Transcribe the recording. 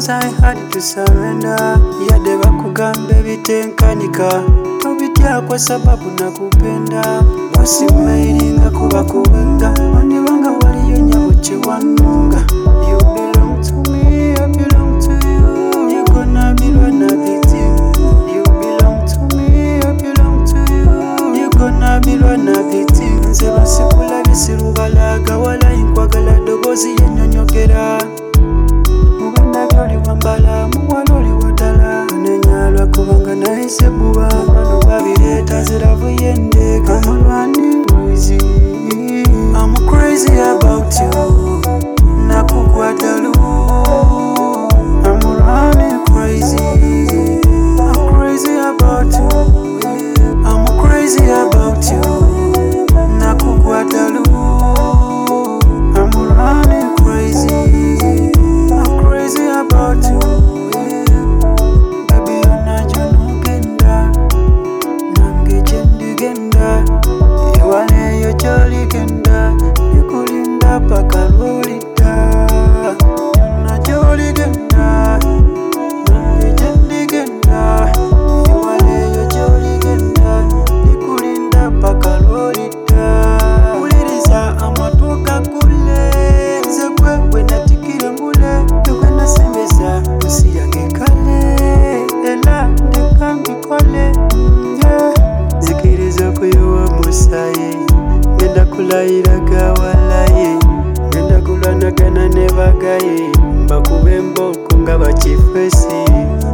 Cause I had to surrender. Yade bakugambe bitenkanika tobitya kwa sababu nakupenda. Wasimairinga kuba kubenga wanibanga waliyo nyabo chewanunga. You belong to me, I belong to you. You gonna be one of the things. You belong to me, I belong to you. You gonna be one of the things. Nze basikula bisirubalaga wala inkwagala dogozi yenyonyogera. Mubanda byoli wambala muwala oli wadala. Nenyalwa kubanga nahise buba bano babireta ziravu yendeka. I'm running crazy, I'm crazy about you. Nakugwadalu, I'm running crazy, I'm crazy about you. I'm crazy about you. Nakugwadalu, I'm running crazy, I'm crazy about you. Baby onajunugenda nange jendigenda iwale yo joligenda nikulinda paka lolita. Yonna joligenda nange jendigenda iwale yo joligenda nikulinda paka lolita. Uliriza amatuka kule nze gwe natikire ngule tukwenda sembeza usiyange kale era ndeka mbikole. Zikiriza kuyowa musaye ngenda kulayiraga walaye ngenda kulanagana ne bagaye mbakube emboko nga bakifesi.